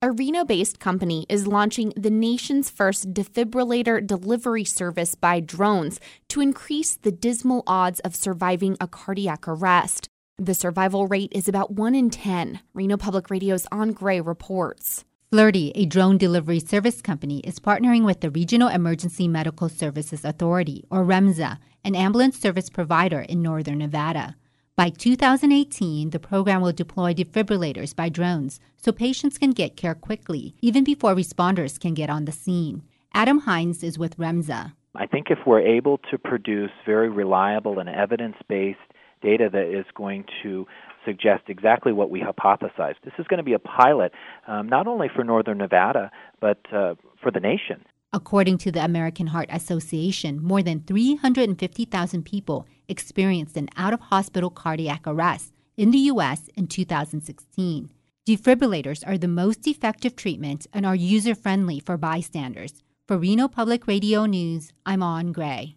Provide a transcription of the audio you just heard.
A Reno-based company is launching the nation's first defibrillator delivery service by drones to increase the dismal odds of surviving a cardiac arrest. The survival rate is about 1 in 10. Reno Public Radio's An Gray reports. Flirty, a drone delivery service company, is partnering with the Regional Emergency Medical Services Authority, or REMSA, an ambulance service provider in northern Nevada. By 2018, the program will deploy defibrillators by drones so patients can get care quickly, even before responders can get on the scene. Adam Hines is with REMSA. I think if we're able to produce very reliable and evidence-based data that is going to suggest exactly what we hypothesized, this is going to be a pilot not only for northern Nevada, but for the nation. According to the American Heart Association, more than 350,000 people experienced an out-of-hospital cardiac arrest in the U.S. in 2016. Defibrillators are the most effective treatment and are user-friendly for bystanders. For Reno Public Radio News, I'm An Gray.